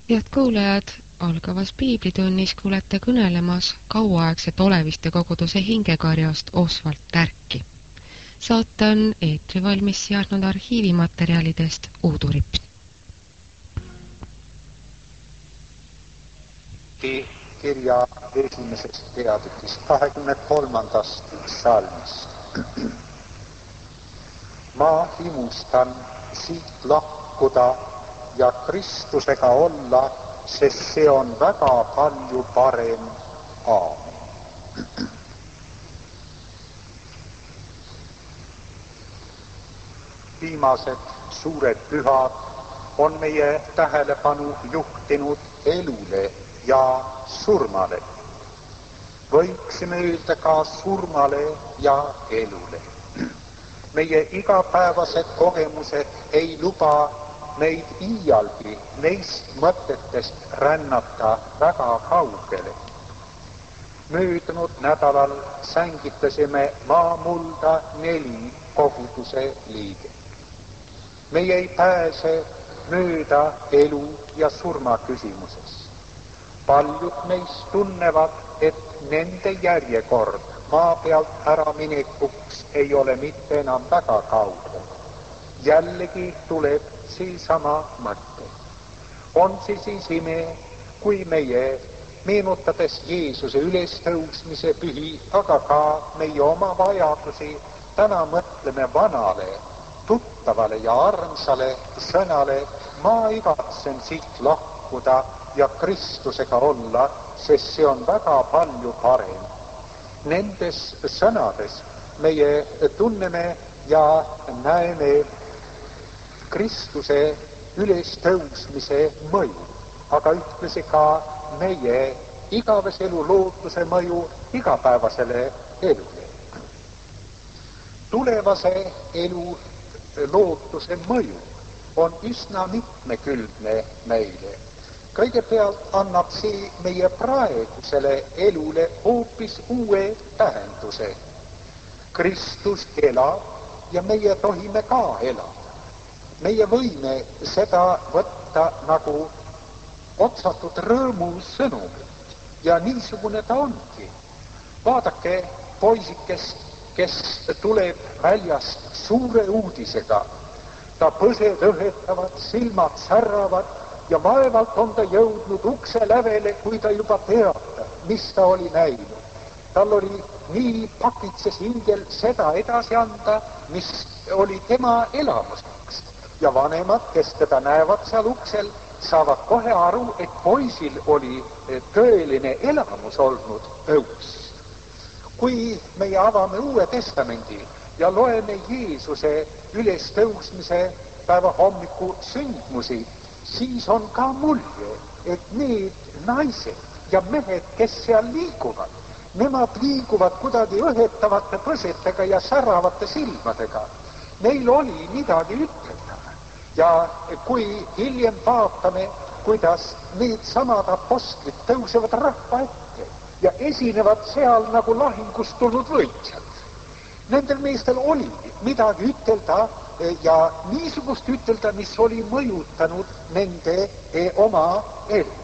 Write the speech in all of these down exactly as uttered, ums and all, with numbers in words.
Head kuulajad, algavas piiblitunnis kuulete kõnelemas kauaaegset oleviste koguduse hingekarjast Oswald Tärki. Saate on eetri valmis seadnud arhiivimaterjalidest Uudu Rips. Kirja esimesest peatükist kahekümne kolmandast salmist. Ma himustan siit lahkuda ja Kristusega olla, sest see on väga palju parem. Aamen. Viimased suured pühad on meie tähelepanu juhtinud elule ja surmale. Võiksime öelda ka surmale ja elule. Meie igapäevased kogemused ei luba meid iialgi neist mõtetest rännata väga kaugele. Möödunud nädalal sängitasime maamulda neli koguduse liiget. Meie ei pääse mööda elu ja surma küsimuses. Paljud meist tunnevad, et nende järjekord maa pealt ära minekuks ei ole mitte enam väga kaugel. Jällegi tuleb seesama mõte. On see siis ime, kui meie, meenutades Jeesuse ülestõusmise pühi, aga ka meie oma vajadusi, täna mõtleme vanale, tuttavale ja armsale sõnale, ma igatsen siit lahkuda ja Kristusega olla, sest see on väga palju parem. Nendes sõnades meie tunneme ja näeme Kristuse ülestõusmise mõju, aga ühtlasi ka meie igavese elu lootuse mõju igapäevasele elule. Tulevase elu lootuse mõju on üsna mitmekülgne meile. Kõigepealt annab see meie praegusele elule hoopis uue tähenduse. Kristus elab ja meie tohime ka elada. Meie võime seda võtta nagu otsatud rõõmu sõnumit ja niisugune ta ongi. Vaadake poisikest, kes tuleb väljast suure uudisega. Ta põsed õhetavad, silmad säravad ja vaevalt on ta jõudnud ukse lävele, kui ta juba teada, mis ta oli näinud. Tal oli nii pakitses hingel seda edasi anda, mis oli tema elamuseks. Ja vanemad, kes teda näevad seal uksel, saavad kohe aru, et poisil oli tõeline elamus olnud õus. Kui meie avame Uue Testamendi ja loeme Jeesuse ülestõusmise päeva hommiku sündmusi, siis on ka mulje, et need naised ja mehed, kes seal liiguvad, nemad liiguvad kuidagi õhetavate põsetega ja säravate silmadega. Neil oli midagi ütelda. Ja kui hiljem vaatame, kuidas need samad apostlid tõusevad rahva ette ja esinevad seal nagu lahingust tulnud võitjad. Nendel meestel oli midagi ütelda ja niisugust ütelda, mis oli mõjutanud nende oma elu.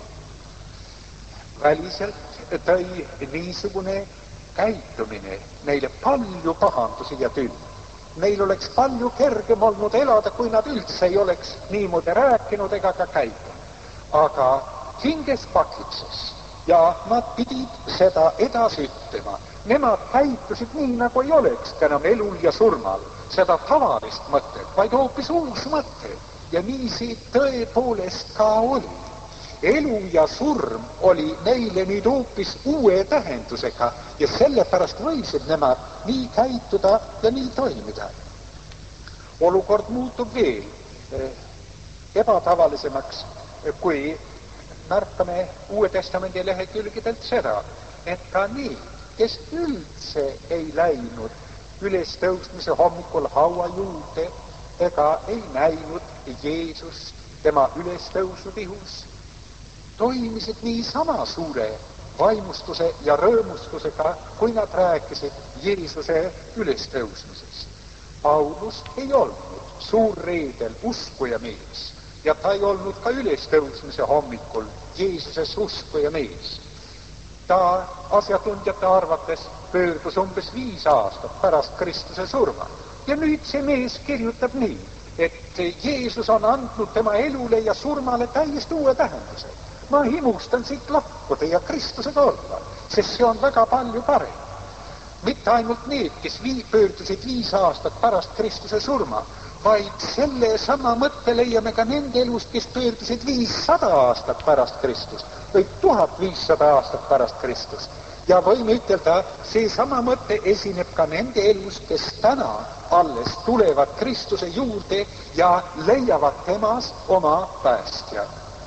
Väliselt tõi niisugune käitumine neile palju pahandusi ja tülli. Neil oleks palju kergem olnud elada, kui nad üldse ei oleks niimoodi rääkinud ega ka käitunud. Aga hinges pakitses ja nad pidid seda edasi ütlema. Nemad käitusid nii, nagu ei oleks enam elul ja surmal seda tavalist mõtet, vaid hoopis uus mõte. Ja nii see tõepoolest ka oli. Elu ja surm oli neile nüüd hoopis uue tähendusega ja sellepärast võisid nemad nii käituda ja nii toimida. Olukord muutub veel ebatavalisemaks, kui märkame Uue Testamendi lehekülgedelt seda, et ka need, kes üldse ei läinud ülestõusmise hommikul haua juurde ega ei näinud Jeesust tema ülestõusnud ihus, toimisid nii sama suure vaimustuse ja rõõmustusega, kui nad rääkisid Jeesuse ülestõusmisest. Paulus ei olnud suurreedel uskuja mees ja ta ei olnud ka ülestõusmise hommikul Jeesuses uskuja mees. Ta asjatundjate arvates pöördus umbes viis aastat pärast Kristuse surma. Ja nüüd see mees kirjutab nii, et Jeesus on andnud tema elule ja surmale täiesti uue tähenduse. Ma himustan siit lahkuda ja Kristusega olla, sest see on väga palju parem. Mitte ainult need, kes vii, pöördusid viis aastat pärast Kristuse surma, vaid selle sama mõtte leiame ka nende elust, kes pöördusid viissada aastat pärast Kristust või tuhat viissada aastat pärast Kristust. Ja võime ütelda, see sama mõte esineb ka nende elus, kes täna alles tulevad Kristuse juurde ja leiavad temas oma päästja.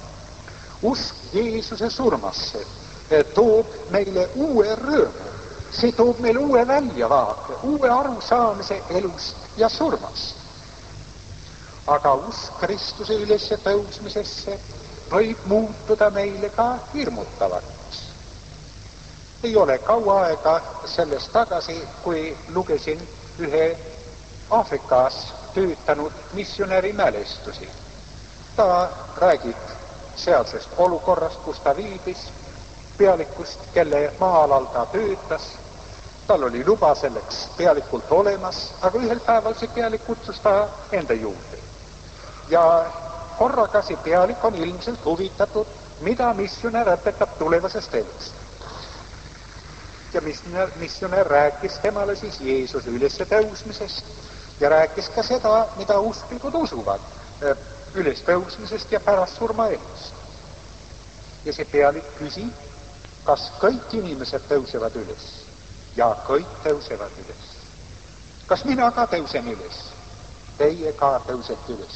Usk Jeesuse surmasse toob meile uue rõõmu. See toob meile uue väljavaate, uue arusaamise elust ja surmast. Aga usk Kristuse ülesse tõusmisesse võib muutuda meile ka hirmutavaks. Ei ole kaua aega sellest tagasi, kui lugesin ühe Aafrikas töötanud missionäri mälestusi. Ta räägib sealsest olukorrast, kus ta viibis, pealikust, kelle maa-alal ta töötas. Tal oli luba selleks pealikult olemas, aga ühel päeval see pealik kutsus ta enda juurde. Ja korraga see pealik on ilmselt huvitatud, mida missionär õpetab tulevasest elust. Ja missionär, missionär rääkis temale siis Jeesuse ülesse tõusmisest ja rääkis ka seda, mida usklikud usuvad üles tõusmisest ja pärast surma elust. Ja see pealik küsib, kas kõik inimesed tõusevad üles? Ja kõik tõusevad üles. Kas mina ka tõusen üles? Teie ka tõusete üles.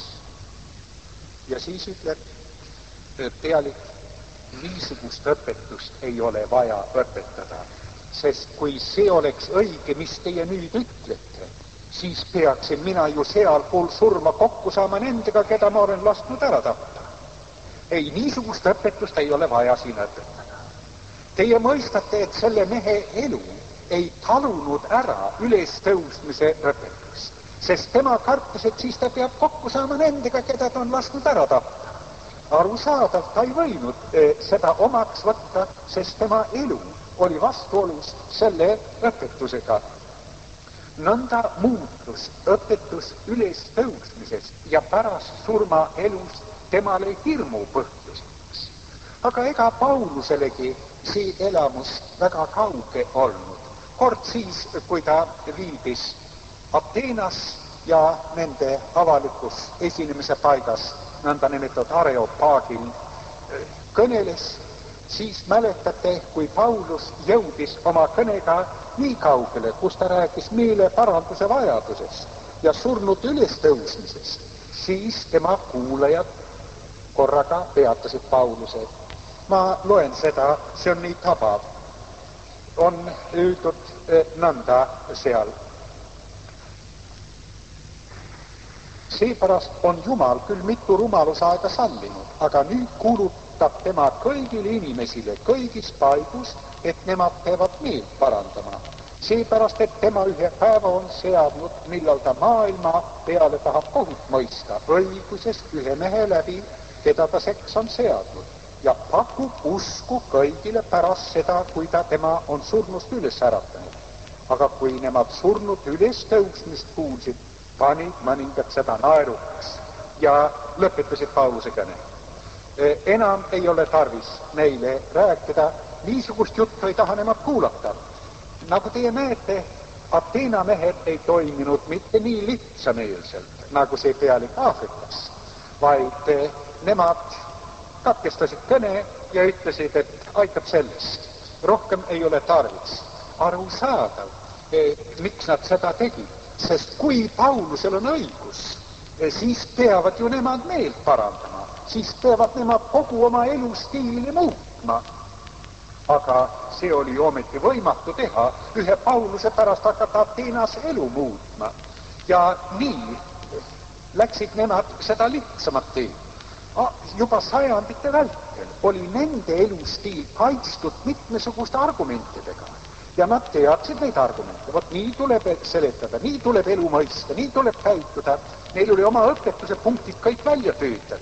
Ja siis ütleb pealik, niisugust õpetust ei ole vaja õpetada, sest kui see oleks õige, mis teie nüüd ütlete, siis peaksin mina ju sealpool surma kokku saama nendega, keda ma olen lasknud ära tappa. Ei, niisugust õpetust ei ole vaja siin õpetada. Teie mõistate, et selle mehe elu ei talunud ära ülestõusmise õpetust, sest tema kartus, et siis ta peab kokku saama nendega, keda ta on lasknud ära tappa. Arusaadav, ta ei võinud eh, seda omaks võtta, sest tema elu oli vastuolus selle õpetusega. Nõnda muutus õpetus ülestõusmisest ja pärast surma elust temale hirmu põhjuseks. Aga ega Pauluselegi see elamus väga kauge olnud. Kord siis, kui ta viibis Ateenas ja nende avalikus esinemise paigas, nõnda nimetatud Areopaagil, kõneles, siis mäletate, kui Paulus jõudis oma kõnega nii kaugele, kus ta rääkis meeleparanduse vajadusest ja surnud ülestõusmisest, siis tema kuulajad korraga peatasid Pauluse. Ma loen seda, see on nii tabav. On öeldud nõnda seal. Seepärast on Jumal küll mitu rumalusaega sallinud, aga nüüd kuulutab tema kõigile inimesile kõigis paigus, et nemad peavad meelt parandama. Seepärast, et tema ühe päeva on seadnud, millal ta maailma peale tahab kohut mõista õiguses ühe mehe läbi, keda ta seks on seadnud, ja pakub usku kõigile pärast seda, kui ta tema on surnust üles äratanud. Aga kui nemad surnud üles tõusmist kuulsid, panid mõningad seda naeruks ja lõpetasid Pauluse kõne. Enam ei ole tarvis neile rääkida, niisugust juttu ei taha nemad kuulata. Nagu teie näete, Ateena mehed ei toiminud mitte nii lihtsameelselt, nagu see pealik Aafrikas, vaid nemad katkestasid kõne ja ütlesid, et aitab sellest. Rohkem ei ole tarvis. Arusaadav, miks nad seda tegid. Sest kui Paulusel on õigus, siis peavad ju nemad meelt parandama, siis peavad nemad kogu oma elustiili muutma. Aga see oli ju ometi võimatu teha, ühe Pauluse pärast hakata Ateenas elu muutma. Ja nii läksid nemad seda lihtsamat teed. Juba sajandite vältel oli nende elustiil kaitstud mitmesuguste argumentidega. Ja nad teadsid neid argumente. Vot nii tuleb seletada, nii tuleb elu mõista, nii tuleb käituda. Neil oli oma õpetuse punktid kõik välja töötatud.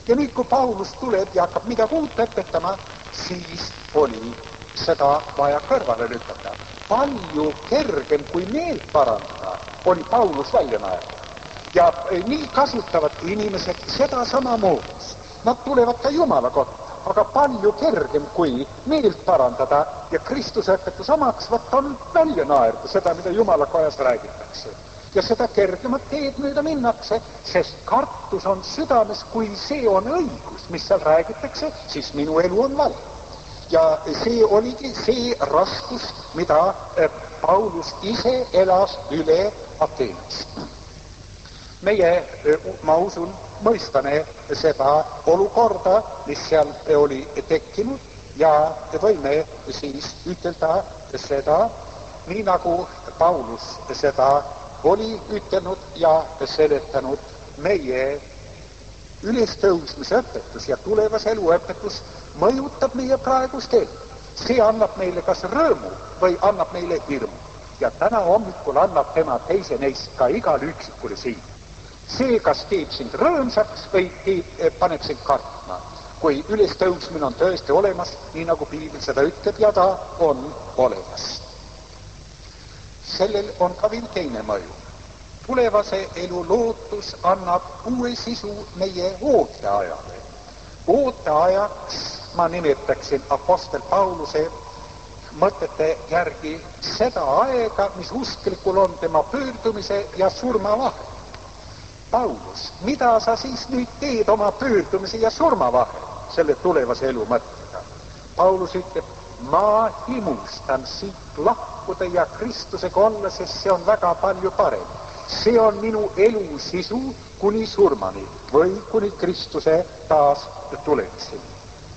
Ja nüüd, kui Paulus tuleb ja hakkab midagi uut õpetama, siis oli seda vaja kõrvale lükata. Palju kergem kui meelt parandada, oli Paulus välja naerda. Ja nii kasutavad inimesed seda samamoodi. Nad tulevad ka Jumala kotta, aga palju kergem kui meelt parandada ja Kristuse õpetus omaks võtta on välja naerda seda, mida Jumala kojas räägitakse. Ja seda kergemat teed mööda minnakse, sest kartus on südames, kui see on õigus, mis seal räägitakse, siis minu elu on vale. Ja see oligi see raskus, mida Paulus ise elas üle Ateenas. Meie, ma usun, mõistame seda olukorda, mis seal oli tekkinud ja võime siis ütelda seda, nii nagu Paulus seda oli ütelnud ja seletanud. Meie ülestõusmise õpetus ja tulevas elu õpetus mõjutab meie praegust elu. See annab meile kas rõõmu või annab meile hirmu. Ja täna hommikul annab tema teise neist ka igal üksikule siin. See, kas teeb sind rõõmsaks või teeb, paneb sind kartma. Kui ülestõusmine on tõesti olemas, nii nagu Piibel seda ütleb ja ta on olemas. Sellel on ka veel teine mõju. Tulevase elu lootus annab uue sisu meie ooteajale. Ooteajaks ma nimetaksin apostel Pauluse mõtete järgi seda aega, mis usklikul on tema pöördumise ja surma vahel. Paulus, mida sa siis nüüd teed oma pöördumise ja surma vahel selle tulevase elu mõttega? Paulus ütleb, ma himustan siit lahkuda ja Kristusega olla, sest see on väga palju parem. See on minu elu sisu kuni surmani või kuni Kristuse taas tulemiseni.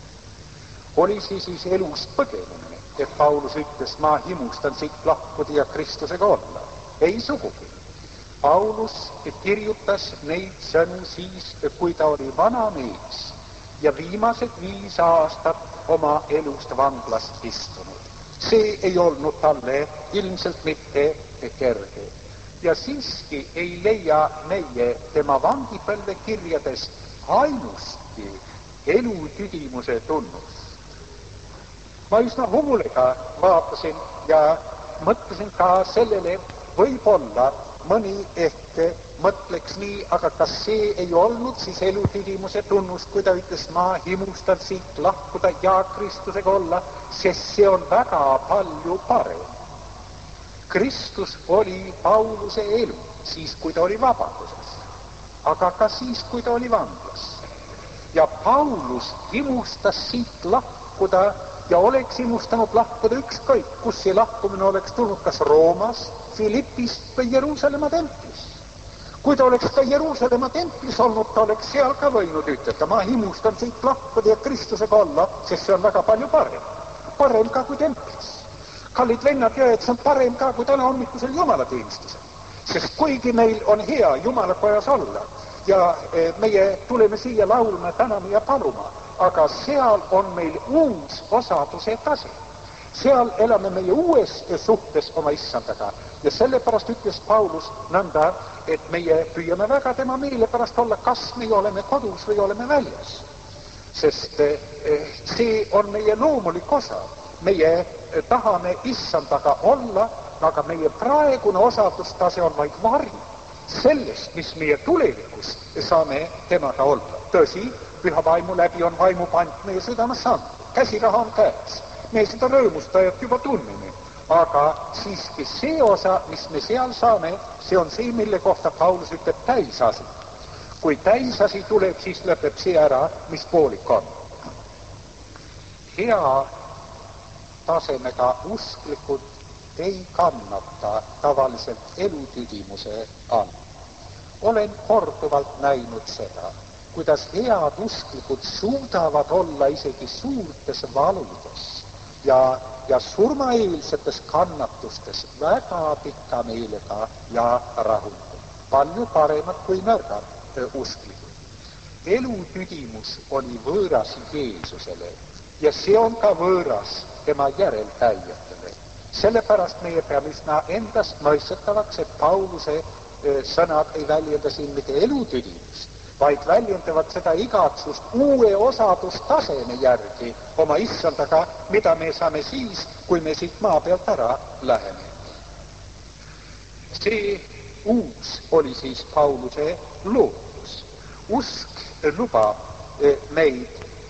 Oli siis siis elust põgenemine, et Paulus ütles, ma himustan siit lahkuda ja Kristusega olla. Ei sugugi. Paulus kirjutas neid sõnu siis, kui ta oli vana mees ja viimased viis aastat oma elust vanglas istunud. See ei olnud talle ilmselt mitte kerge. Ja siiski ei leia meie tema vangipõlve kirjadest ainusti elutüdimuse tunnus. Ma üsna humulega vaatasin ja mõtlesin ka sellele, võib-olla mõni ehk mõtleks nii, aga kas see ei olnud siis elutüdimuse tunnus, kui ta ütles, ma himustan siit lahkuda ja Kristusega olla, sest see on väga palju parem. Kristus oli Pauluse elu, siis kui ta oli vabaduses, aga ka siis, kui ta oli vanglas. Ja Paulus himustas siit lahkuda ja oleks himustanud lahkuda ükskõik, kus see lahkumine oleks tulnud, kas Roomas, Filippist või Jeruusalemma templis. Kui ta oleks ka Jeruusalemma templis olnud, ta oleks seal ka võinud ütelda, ma himustan siit lahkuda ja Kristusega olla, sest see on väga palju parem. Parem ka kui templis. Kallid vennad ja et see on parem ka kui täna hommikusel jumalateenistusel. Sest kuigi meil on hea jumalakojas olla ja meie tuleme siia laulma, täname ja paluma, aga seal on meil uus osaduse tase. Seal elame meie uues suhtes oma issandaga ja sellepärast ütles Paulus nõnda, et meie püüame väga tema meele pärast olla, kas me oleme kodus või oleme väljas. Sest see on meie loomulik osa. Meie tahame issandaga olla, aga meie praegune osadustase on vaid vari sellest, mis meie tulevikus saame temaga olla. Tõsi, püha vaimu läbi on vaimu pant meie südames saanud. Käsiraha on käes. Me seda rõõmustajat juba tunneme. Aga siiski see osa, mis me seal saame, see on see, mille kohta Paulus ütleb täisasi. Kui täisasi tuleb, siis lõpeb see ära, mis poolik on. Hea tasemega usklikud ei kannata tavaliselt elutüdimuse all. Olen korduvalt näinud seda, kuidas head usklikud suudavad olla isegi suurtes valudes ja, ja surmaeelsetes kannatustes väga pika meelega ja rahulikult. Palju paremad kui nõrgad usklikud. Elutüdimus oli võõras Jeesusele ja see on ka võõras tema järeltäijatele. Sellepärast meie peame üsna endast mõistetavaks, et Pauluse sõnad ei väljenda siin mitte elutüdimust, vaid väljendavad seda igatsust uue osadustaseme järgi oma issandaga, mida me saame siis, kui me siit maa pealt ära läheme. See uus oli siis Pauluse lootus. Usk lubab meid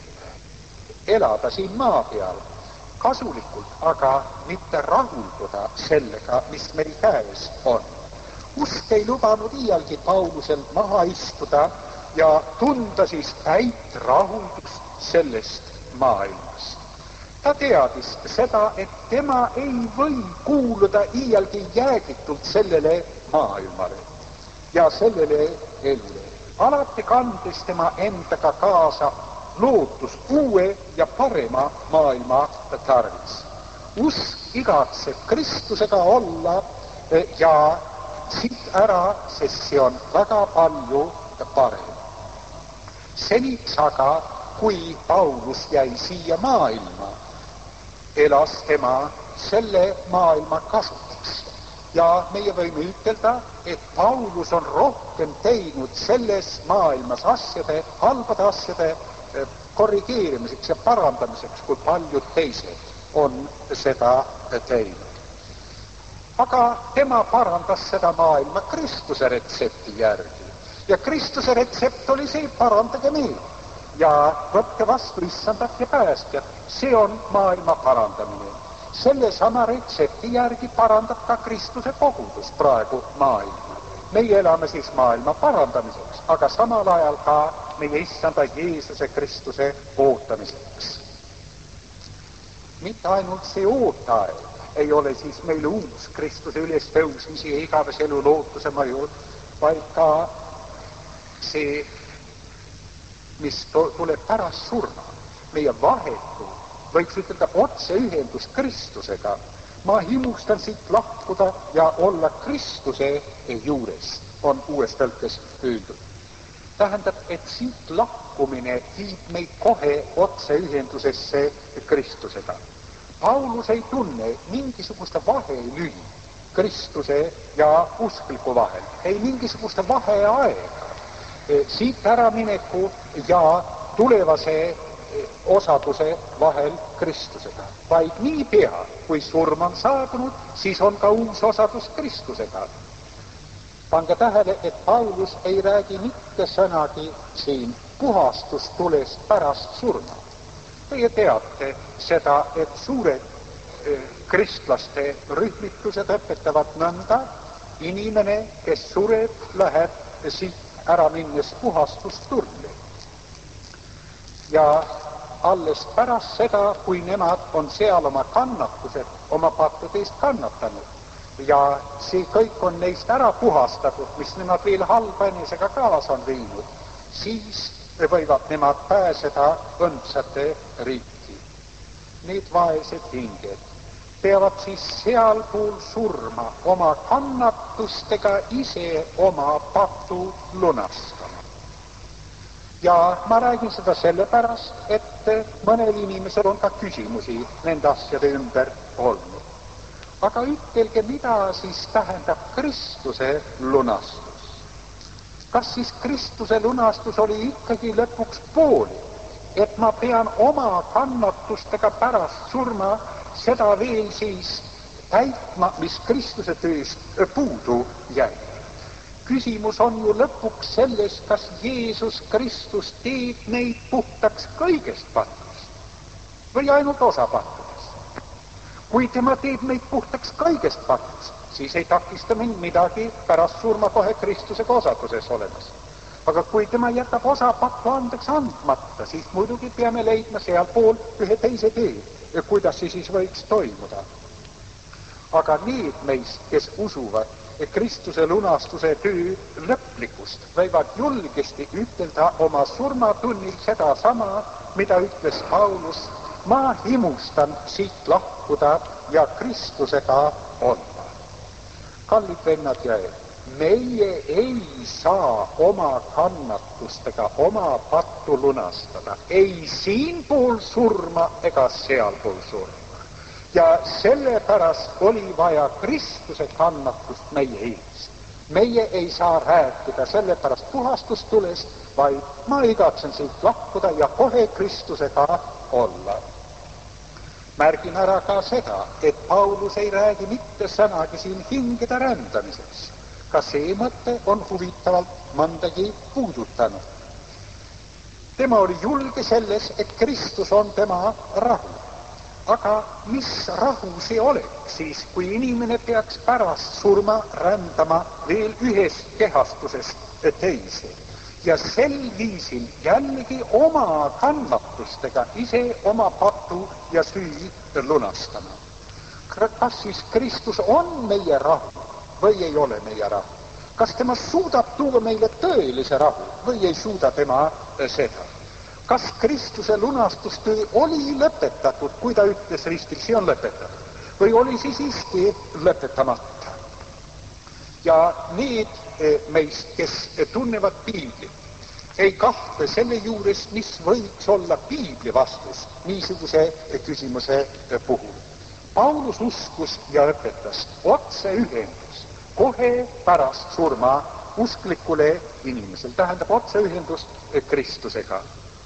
elada siin maa peal kasulikult, aga mitte rahulduda sellega, mis meil käes on. Usk ei lubanud iialgi Paulusel maha istuda ja tunda siis täit rahuldust sellest maailmast. Ta teadis seda, et tema ei või kuuluda iialgi jäägitult sellele maailmale ja sellele elule. Alati kandis tema endaga kaasa lootus uue ja parema maailma tarvis. Usk igatseb Kristusega olla ja siit ära, sest see on väga palju parem. Seniks aga, kui Paulus jäi siia maailma, elas tema selle maailma kasuks. Ja meie võime ütelda, et Paulus on rohkem teinud selles maailmas asjade, halbade asjade korrigeerimiseks ja parandamiseks, kui paljud teised on seda teinud. Aga tema parandas seda maailma Kristuse retsepti järgi. Ja Kristuse retsept oli see, parandage meid ja võtke vastu issandat ja päästjat. See on maailma parandamine. Selle sama retsepti järgi parandab ka Kristuse kogudus praegu maailma. Meie elame siis maailma parandamiseks, aga samal ajal ka meie issanda Jeesuse Kristuse ootamiseks. Mitte ainult see ootaeg ei ole siis meile uus Kristuse üles tõusmisi ja igavese elu lootuse mõjud, vaid ka see, mis tuleb pärast surma, meie vahetu, võiks ütelda otseühendus Kristusega. Ma himustan siit lahkuda ja olla Kristuse juures, on uues tõlkes öeldud. Tähendab, et siit lahkumine viib meid kohe otseühendusesse Kristusega. Paulus ei tunne mingisugust vahelüli Kristuse ja uskliku vahel, ei mingisugust vaheaega siit äramineku ja tulevase osaduse vahel Kristusega, vaid nii pea, kui surm on saabunud, siis on ka uus osadus Kristusega. Pange tähele, et Paulus ei räägi mitte sõnagi siin puhastustulest pärast surma. Teie teate seda, et suured kristlaste rühmitused õpetavad nõnda, inimene, kes sureb, läheb siit ära minnes puhastusturle. Ja alles pärast seda, kui nemad on seal oma kannatused, oma pattude eest kannatanud ja see kõik on neist ära puhastatud, mis nemad veel halba enesega kaasa on viinud, siis võivad nemad pääseda õndsate riiki. Need vaesed hinged peavad siis sealpool surma oma kannatustega ise oma patu lunastama. Ja ma räägin seda sellepärast, et mõnel inimesel on ka küsimusi nende asjade ümber olnud. Aga ütelge, mida siis tähendab Kristuse lunastus? Kas siis Kristuse lunastus oli ikkagi lõpuks pooli, et ma pean oma kannatustega pärast surma seda veel siis täitma, mis Kristuse tööst puudu jäi? Küsimus on ju lõpuks selles, kas Jeesus Kristus teeb meid puhtaks kõigest pattust või ainult osa pattudest. Kui tema teeb meid puhtaks kõigest pattust, siis ei takista mind midagi pärast surma kohe Kristusega osaduses olemas. Aga kui tema jätab osa pattu andeks andmata, siis muidugi peame leidma sealpool ühe teise tee, kuidas see siis võiks toimuda. Aga need meist, kes usuvad Kristuse lunastuse töö lõplikust, võivad julgesti ütelda oma surmatunnil seda sama, mida ütles Paulus, ma himustan siit lahkuda ja Kristusega olla. Kallid vennad ja õed, meie ei saa oma kannatustega oma pattu lunastada, ei siinpool surma ega sealpool surma. Ja sellepärast oli vaja Kristuse kannatust meie eest. meie ei saa rääkida sellepärast puhastustulest, vaid ma igatsen siit lahkuda ja kohe Kristusega olla. Märgin ära ka seda, et Paulus ei räägi mitte sõnagi siin hingede rändamiseks. Ka see mõte on huvitavalt mõndagi puudutanud. Tema oli julge selles, et Kristus on tema rahu. Aga mis rahu see oleks siis, kui inimene peaks pärast surma rändama veel ühest kehastusest teise ja sel viisil jällegi oma kannatustega ise oma patu ja süü lunastama? Kas siis Kristus on meie rahu või ei ole meie rahu? Kas tema suudab tuua meile tõelise rahu või ei suuda tema seda? Kas Kristuse lunastustöö oli lõpetatud, kui ta ütles ristil, see on lõpetatud, või oli see siiski lõpetamata? Ja need meist, kes tunnevad piiblit, ei kahtle selle juures, mis võiks olla piibli vastus niisuguse küsimuse puhul. Paulus uskus ja õpetas otse ühendus kohe pärast surma usklikule inimesel, tähendab otse ühendust Kristusega.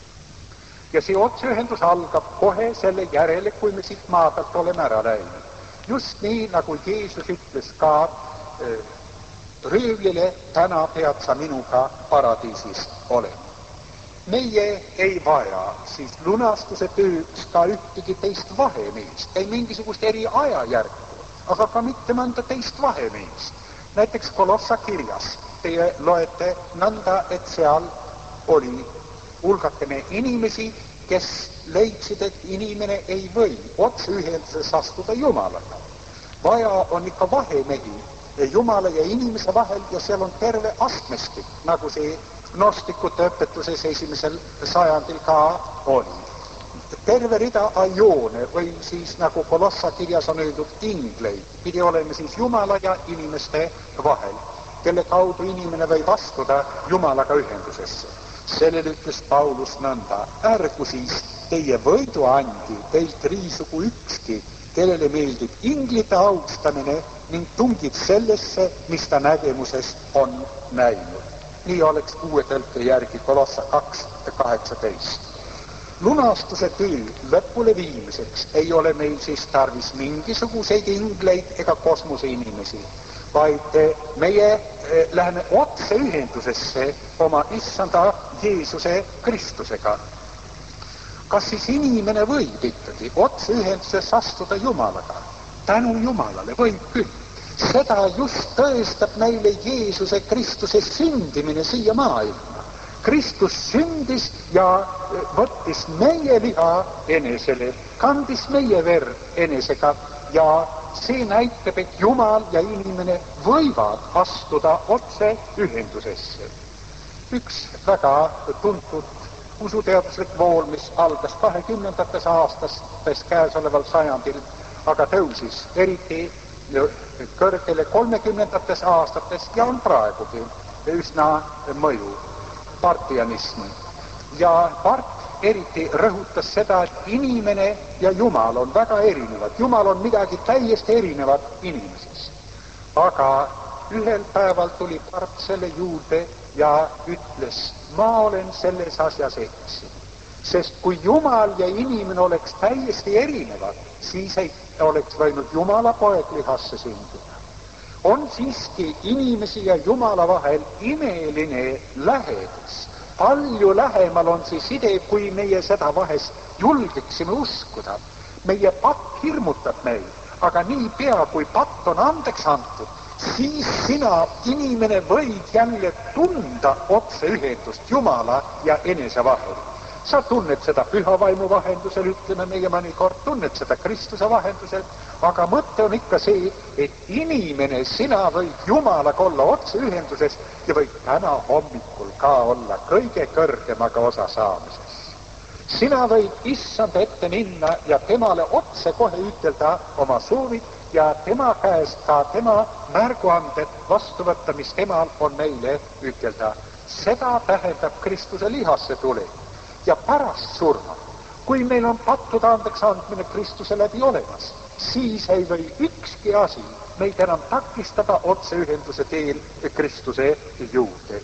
Ja see otseühendus algab kohe selle järele, kui me siit maa pealt oleme ära läinud. Just nii, nagu Jeesus ütles ka äh, röövlile, täna pead sa minuga paradiisis olema. Meie ei vaja siis lunastuse tööks ka ühtegi teist vahemeest, ei mingisugust eri ajajärku, aga ka mitte mõnda teist vahemeest. Näiteks Kolossa kirjas teie loete nõnda, et seal oli hulgakene inimesi, kes leidsid, et inimene ei või otse ühenduses astuda Jumalaga. Vaja on ikka vahemehi Jumala ja inimese vahel ja seal on terve astmestik, nagu see gnostikute õpetuses esimesel sajandil ka oli. Terve rida ajoone või siis nagu Kolossa kirjas on öeldud ingleid, pidi olema siis Jumala ja inimeste vahel, kelle kaudu inimene võib astuda Jumalaga ühendusesse. Sellel ütles Paulus nõnda, ärgu siis teie võiduandi teilt riisugu ükski, kellele meeldib inglite austamine ning tungib sellesse, mis ta nägemuses on näinud. Nii oleks uue tõlke järgi Kolossa kaks kaheksateist. Lunastuse töö lõpule viimiseks ei ole meil siis tarvis mingisuguseid ingleid ega kosmose inimesi, vaid meie läheme otse ühendusesse oma issanda Jeesuse Kristusega. Kas siis inimene võib ikkagi otse ühenduses astuda Jumalaga? Tänu Jumalale võib küll. Seda just tõestab meile Jeesuse Kristuse sündimine siia maailma. Kristus sündis ja võttis meie liha enesele, kandis meie verd enesega ja see näitab, et Jumal ja inimene võivad astuda otse ühendusesse. Üks väga tuntud usuteaduslik vool, mis algas kahekümnendates aastates käesoleval sajandil, aga tõusis eriti kõrgele kolmekümnendates aastates ja on praegugi üsna mõju, partianism. Ja part eriti rõhutas seda, et inimene ja Jumal on väga erinevad. Jumal on midagi täiesti erinevat inimesest. Aga ühel päeval tuli part selle juurde ja ütles, ma olen selles asjas eksi. Sest kui Jumal ja inimene oleks täiesti erinevad, siis ei oleks võinud Jumala poeg lihasse sündida. On siiski inimesi ja Jumala vahel imeline lähedus. Palju lähemal on see side, kui meie seda vahest julgeksime uskuda. Meie patt hirmutab meil, aga nii pea, kui patt on andeks antud, siis sina, inimene, võid jälle tunda otse ühendust Jumala ja enese vahel. Sa tunned seda püha vaimu vahendusel, ütleme meie mõnikord, tunned seda Kristuse vahendusel, aga mõte on ikka see, et inimene, sina võid Jumalaga olla otse ühenduses ja võid täna hommikul ka olla kõige kõrgemaga osa saamises. Sina võid issanda ette minna ja temale otse kohe ütelda oma soovid ja tema käest ka tema märguanded vastu võtta, mis temal on meile ütelda. Seda tähendab Kristuse lihasse tulek. Ja pärast surma, kui meil on pattude andeks andmine Kristuse läbi olemas, siis ei või ükski asi meid enam takistada otseühenduse teel Kristuse juurde.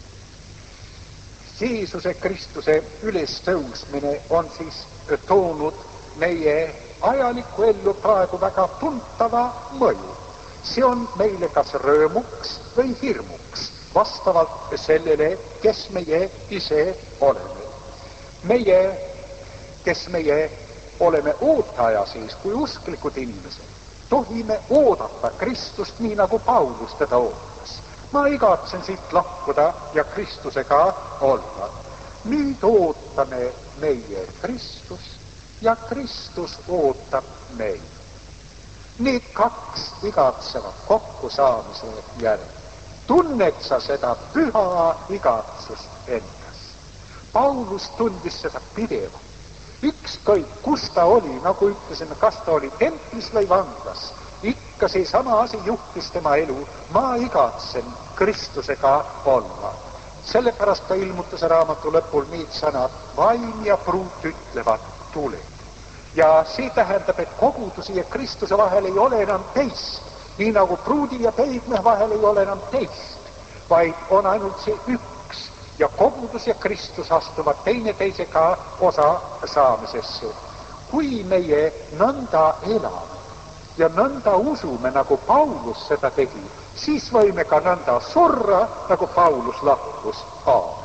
Jeesuse Kristuse ülestõusmine on siis toonud meie ajalikku ellu praegu väga tuntava mõju. See on meile kas rõõmuks või hirmuks, vastavalt sellele, kes meie ise oleme. Meie, kes meie oleme ootaja siis kui usklikud inimesed, tohime oodata Kristust nii nagu Paulus teda ootas. Ma igatsen siit lahkuda ja Kristusega olla. Nüüd ootame meie Kristust ja Kristus ootab meid. Need kaks igatsevad kokkusaamise järel. Tunned sa seda püha igatsust endas? Paulus tundis seda pidevalt. Ükskõik, kus ta oli, nagu ütlesime, kas ta oli templis või vanglas, ikka see sama asi juhtis tema elu. Ma igatsen Kristusega olla. Sellepärast ta ilmutas raamatu lõpul need sõnad, vaim ja pruut ütlevad, tule. Ja see tähendab, et kogudusi ja Kristuse vahel ei ole enam teist, nii nagu pruudi ja peigme vahel ei ole enam teist, vaid on ainult see üks. Ja kogudus ja Kristus astuvad teineteisega osa saamisesse. Kui meie nõnda elame ja nõnda usume, nagu Paulus seda tegi, siis võime ka nõnda surra, nagu Paulus lahkus.